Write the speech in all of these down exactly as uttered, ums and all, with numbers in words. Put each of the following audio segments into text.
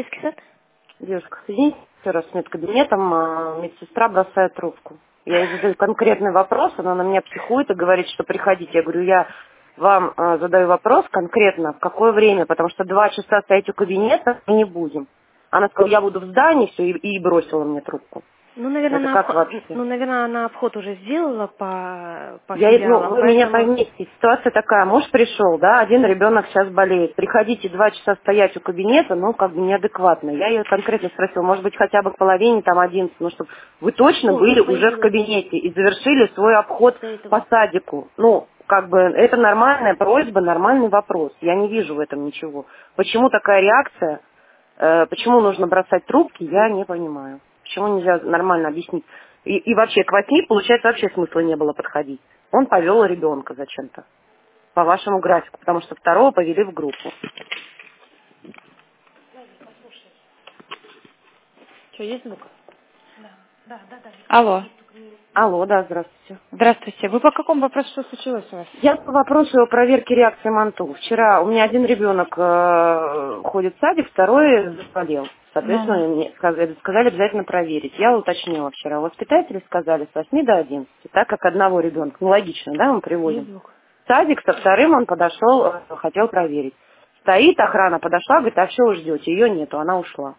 детский сад? Девушка, соедините еще раз с медкабинетом, а, медсестра бросает трубку. Я ей задаю конкретный вопрос, она на меня психует и говорит, что приходите. Я говорю, я вам а, задаю вопрос конкретно, в какое время, потому что два часа стоять у кабинета мы не будем. Она сказала, я буду в здании, все, и, и бросила мне трубку. Ну, наверное, Это она как обход, вообще? ну, наверное, она обход уже сделала по, по Я, ну, филиалам, вы меня поэтому... поймите, ситуация такая, муж пришел, да, один ребенок сейчас болеет, приходите два часа стоять у кабинета, ну, как бы неадекватно. Я ее конкретно спросила, может быть, хотя бы к половине, там, одиннадцать, ну, чтобы вы точно Ну, были вы уже в появилась кабинете и завершили свой обход до этого. по садику. Ну, как бы, это нормальная просьба, нормальный вопрос. Я не вижу в этом ничего. Почему такая реакция, э, почему нужно бросать трубки, я не понимаю. Почему нельзя нормально объяснить? И, и вообще к восьми, получается, вообще смысла не было подходить. Он повел ребенка зачем-то. По вашему графику, потому что второго повели в группу. Что, есть звук? Алло. Алло, да, здравствуйте. Здравствуйте. Вы по какому вопросу, что случилось у вас? Я по вопросу о проверке реакции МАНТУ. Вчера у меня один ребенок э, ходит в садик, второй заболел. Соответственно, Ну, мне сказали, сказали обязательно проверить. Я уточнила вчера. Воспитатели сказали с восьми до одиннадцати, так как одного ребенка. Ну, логично, да, мы приводим. есть звук. В садик со вторым он подошел, э, хотел проверить. Стоит, охрана подошла, говорит, а что вы ждете? Ее нету, она ушла.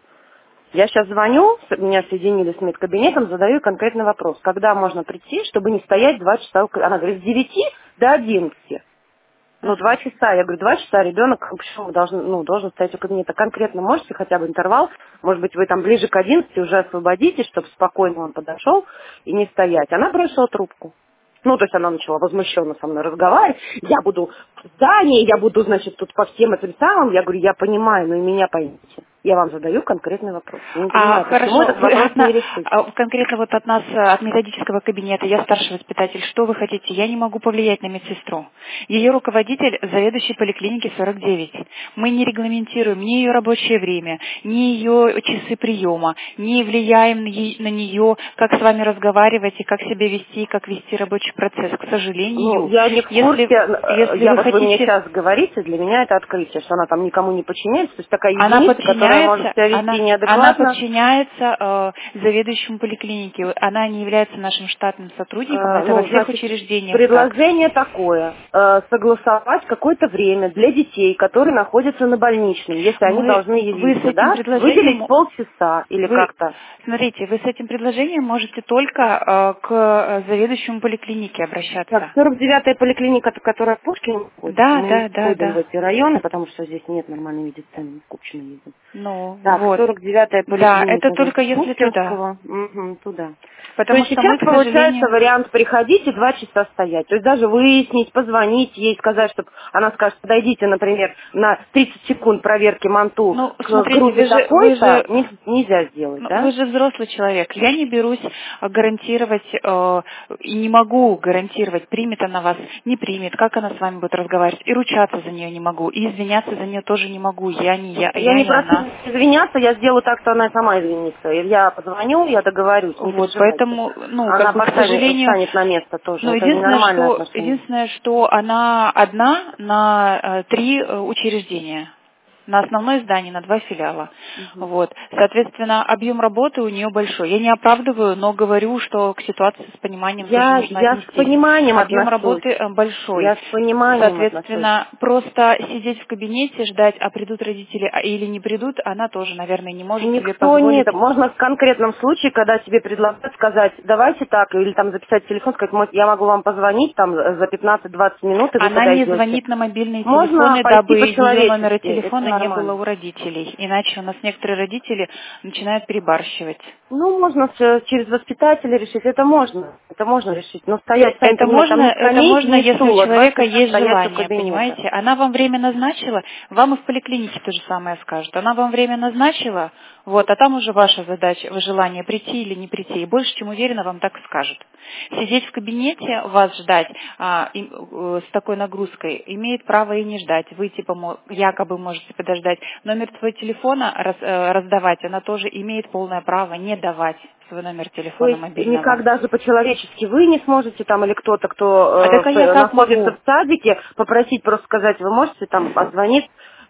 Я сейчас звоню, с- меня соединили с медкабинетом, задаю конкретный вопрос. Когда можно прийти, чтобы не стоять два часа? у ка- Она говорит, с девяти до одиннадцати. Ну, два Ага. часа. Я говорю, два часа ребенок почему должен, ну, должен стоять у кабинета. Конкретно можете хотя бы интервал? Может быть, вы там ближе к одиннадцати уже освободитесь, чтобы спокойно он подошел и не стоять. Она бросила трубку. Ну, то есть она начала возмущенно со мной разговаривать. Я буду в здании, я буду, значит, тут по всем этим самым. Я говорю, я понимаю, но и меня поймите. Я вам задаю конкретный вопрос. Я не А, понимаю, почему хорошо, этот вы вопрос от не на- решить. а, конкретно вот от нас, э, от методического кабинета, я старший воспитатель, что вы хотите? Я не могу повлиять на медсестру. Ее руководитель, заведующий поликлиники сорок девять. Мы не регламентируем ни ее рабочее время, ни ее часы приема, не влияем на е- на нее, как с вами разговаривать и как себя вести, как вести рабочий процесс. К Ну, сожалению, я не в курсе, если, э, если я вы вот вы мне хотите... сейчас говорите, для меня это открытие, что она там никому не подчиняется, то есть такая Она единица, которая может подчиняется, себя вести она, она неадекватно. подчиняется э, заведующему поликлиники. Она не является нашим штатным сотрудником. Э, Это во ну, всех значит, учреждениях так. предложение такое, э, согласовать какое-то время для детей, которые находятся на больничном, если они Мы, должны вы с явиться, этим да, выделить предложением, полчаса или вы, как-то. смотрите, вы с этим предложением можете только э, к э, заведующему поликлиники Так, обращаться. сорок девятая поликлиника, которая в Пушкине находится, Да, мы не да, да, ходим в да. эти районы, потому что здесь нет нормальной медицины, мы в Купчино ездим. Ну, Так, вот. сорок девятая Да, это поликлиника, только значит, если туда. Пушкинского, мгм, туда. То Потому есть что мы, сейчас к получается сожалению, вариант приходить и два часа стоять. То есть даже выяснить, позвонить ей, сказать, чтобы она скажет, подойдите, например, на тридцать секунд проверки МАНТУ ну, к смотрите, группе вы же, вы такой-то, же не- нельзя сделать, Ну, да? вы же взрослый человек. Я не берусь э, гарантировать э, и не могу гарантировать, примет она вас, не примет, как она с вами будет разговаривать. И ручаться за нее не могу, и извиняться за нее тоже не могу. Я не я, Я я не не прошу она. извиняться, я сделаю так, что она сама извинится. Я позвоню, я договорюсь, не Вот, переживайте. поэтому, ну, Она как бы, к поставит, сожалению, встанет на место тоже. ну, Это единственное, ненормальное что, отношение. единственное, что она одна на э, три э, учреждения. На основное здание, на два филиала. Мгм. Вот. Соответственно, объем работы у нее большой. Я не оправдываю, но говорю, что к ситуации с пониманием тоже Я, нужно я с отнестись. пониманием Объем отношусь. работы э, большой. Я с пониманием отношусь. Соответственно, просто сидеть в кабинете, ждать, а придут родители а или не придут, она тоже, наверное, не может себе Никто не... позволить. это. Можно в конкретном случае, когда тебе предлагают сказать, давайте так, или там записать телефон, сказать, «Мой- я могу вам позвонить там за пятнадцать-двадцать минут, и вы Она не подойдете. звонит на мобильные Можно телефоны, пойти дабы ее номера по-человечески, это телефона не было нормально. у родителей. Иначе у нас некоторые родители начинают перебарщивать. Ну, можно с- через воспитателя решить, это можно, это можно решить. Но стоять, сами Это понимаете, можно, там ни это скамейки, можно, ни если у стула, два человека часа есть стоять у желание, кабинета. понимаете? Она вам время назначила, вам и в поликлинике то же самое скажут. Она вам время назначила, вот, а там уже ваша задача, желание прийти или не прийти. И больше чем уверена, вам так скажут. Сидеть в кабинете, вас ждать а, и, э, с такой нагрузкой, имеет право и не ждать. Вы типа мо- якобы можете подождать. Номер твоего телефона раз- э, раздавать, она тоже имеет полное право не давать свой номер То телефона есть мобильного. никак даже по-человечески вы не сможете там или кто-то, А кто так э, а я п- как находится могу? в садике, попросить просто сказать, вы можете там позвонить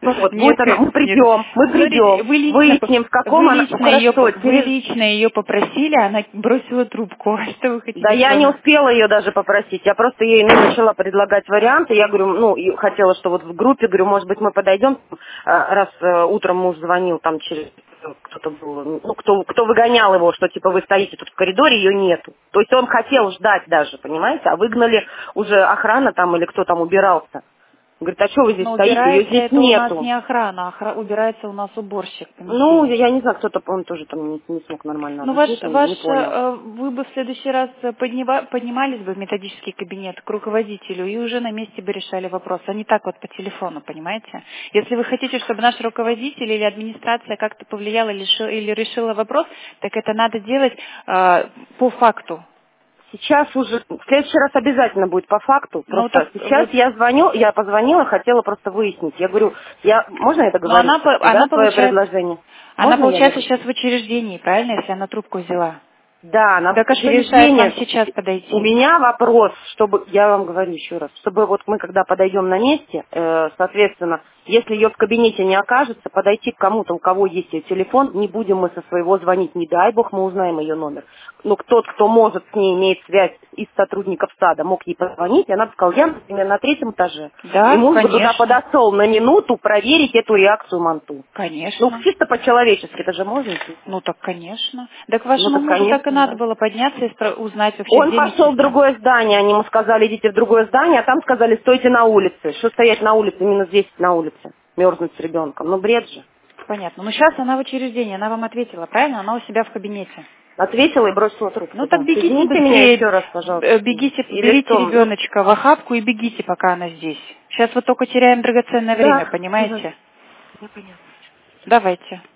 Ну вот, Нет, будет она, мы нет. придем, мы Смотрите, придем, вы лично, выясним, в каком вы она... лично, Хорошо, ее, вы через- лично ее попросили, она бросила трубку. Что вы хотите? Да я что не она- успела ее даже попросить, я просто ей ну, начала предлагать варианты, я говорю, ну, и хотела, что вот в группе, говорю, может быть, мы подойдем, а, раз э, утром муж звонил, там через кто-то был, ну, кто, кто выгонял его, что типа вы стоите тут в коридоре, ее нету. То есть он хотел ждать даже, понимаете, а выгнали уже охрана там или кто там убирался. Говорит, а что вы здесь Но стоите, ее убирается здесь это у нас нету. не охрана, охра- убирается у нас уборщик Ну, помещения. я не знаю, кто-то, он тоже там не, не смог нормально Ну, ваш, объяснить, не, ваш, не понял. э, вы бы в следующий раз поднима- поднимались бы в методический кабинет к руководителю и уже на месте бы решали вопрос, а не так вот по телефону, понимаете? Если вы хотите, чтобы наш руководитель или администрация как-то повлияла или, ши- или решила вопрос, так это надо делать э, по факту. Сейчас уже, в следующий раз обязательно будет по факту. Ну, Просто так сейчас вот. я звоню, я позвонила, хотела просто выяснить. Я говорю, я, можно я Но договорю она, по- все-таки, да, она свое получается, предложение? она Можно я получается договорю? сейчас в учреждении, правильно, если она трубку взяла? Да, на Так а что мешает вам учреждение. сейчас У подойти? меня вопрос, чтобы, я вам говорю еще раз, чтобы вот мы когда подойдем на месте, э, соответственно, если ее в кабинете не окажется, подойти к кому-то, у кого есть ее телефон, не будем мы со своего звонить, не дай бог мы узнаем ее номер. Но тот, кто может с ней иметь связь из сотрудников сада, мог ей позвонить, и она бы сказала, я, например, на третьем этаже. И Да, муж бы туда конечно, подошел на минуту проверить эту реакцию манту. Ну, конечно. чисто по-человечески, это же можно? Ну так, конечно. Так Ну, вашему так, мужу так и конечно, надо да. было подняться и спро- узнать вообще, Он где пошел в медсестра. другое здание, они ему сказали, идите в другое здание, а там сказали, стойте на улице. Что стоять на улице, минус десять на улице, мерзнуть с ребенком. Ну, бред же. Понятно. Ну сейчас она в учреждении, она вам ответила, правильно? Она у себя в кабинете. Ответила и бросила трубку, Ну так да. бегите Соедините меня быстрее, еще раз, пожалуйста. э, бегите, Или берите что? Ну, ребеночка в охапку и бегите, пока она здесь. Сейчас вот только теряем драгоценное время, да, понимаете? я поняла. Давайте.